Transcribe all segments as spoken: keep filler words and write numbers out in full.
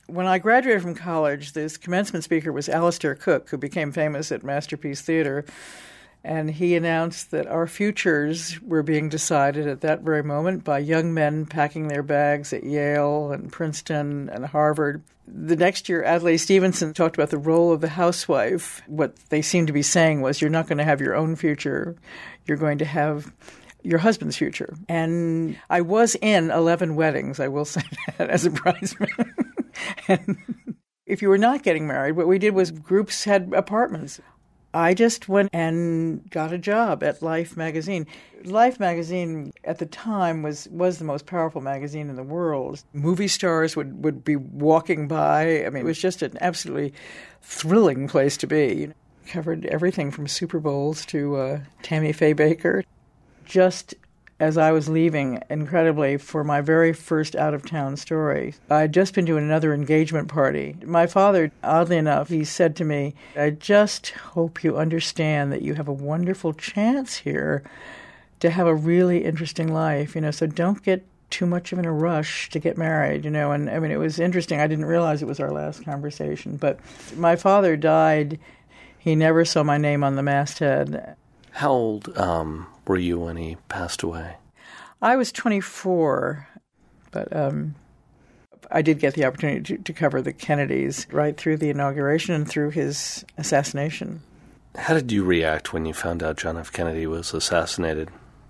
When I graduated from college, this commencement speaker was Alistair Cooke, who became famous at Masterpiece Theater. And he announced that our futures were being decided at that very moment by young men packing their bags at Yale and Princeton and Harvard. The next year, Adlai Stevenson talked about the role of the housewife. What they seemed to be saying was, you're not going to have your own future. You're going to have your husband's future. And I was in eleven weddings, I will say that, as a bridesmaid. And if you were not getting married, what we did was groups had apartments. I just went and got a job at Life magazine. Life magazine at the time was, was the most powerful magazine in the world. Movie stars would, would be walking by. I mean, it was just an absolutely thrilling place to be. You know, covered everything from Super Bowls to uh, Tammy Faye Baker. Just as I was leaving, incredibly, for my very first out-of-town story, I had just been to another engagement party. My father, oddly enough, he said to me, I just hope you understand that you have a wonderful chance here to have a really interesting life, you know, so don't get too much of in a rush to get married, you know. And, I mean, it was interesting. I didn't realize it was our last conversation. But my father died. He never saw my name on the masthead. How old um, were you when he passed away? I was twenty-four, but um, I did get the opportunity to, to cover the Kennedys right through the inauguration and through his assassination. How did you react when you found out John F. Kennedy was assassinated?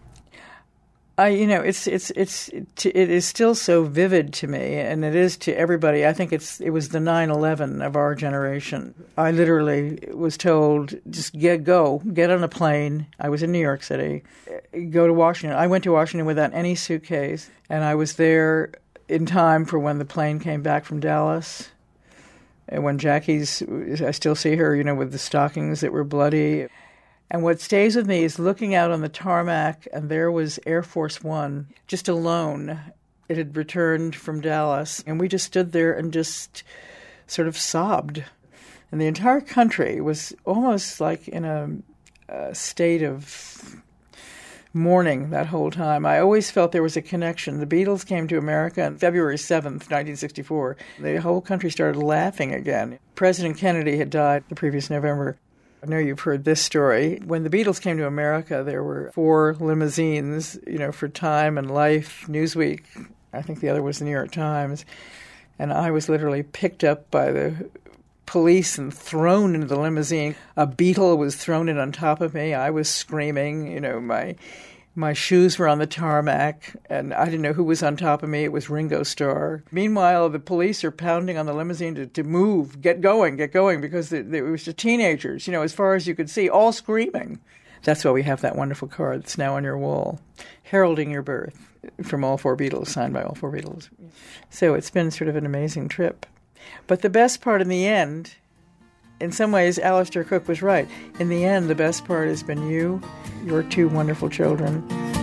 I, you know, it's it's it's it is still so vivid to me, and it is to everybody. I think it's it was the nine eleven of our generation. I literally was told, just get go, get on a plane. I was in New York City, go to Washington. I went to Washington without any suitcase, and I was there in time for when the plane came back from Dallas. And when Jackie's, I still see her, you know, with the stockings that were bloody. And what stays with me is looking out on the tarmac, and there was Air Force One, just alone. It had returned from Dallas, and we just stood there and just sort of sobbed. And the entire country was almost like in a, a state of mourning that whole time. I always felt there was a connection. The Beatles came to America on February seventh, nineteen sixty-four. The whole country started laughing again. President Kennedy had died the previous November. I know you've heard this story. When the Beatles came to America, there were four limousines, you know, for Time and Life, Newsweek. I think the other was the New York Times. And I was literally picked up by the police and thrown into the limousine. A Beatle was thrown in on top of me. I was screaming. You know, my my shoes were on the tarmac, and I didn't know who was on top of me. It was Ringo Starr. Meanwhile, the police are pounding on the limousine to, to move, get going, get going, because it, it was the teenagers, you know, as far as you could see, all screaming. That's why we have that wonderful card that's now on your wall, heralding your birth, from all four Beatles, signed by all four Beatles. So it's been sort of an amazing trip. But the best part in the end, in some ways, Alistair Cooke was right. In the end, the best part has been you, your two wonderful children.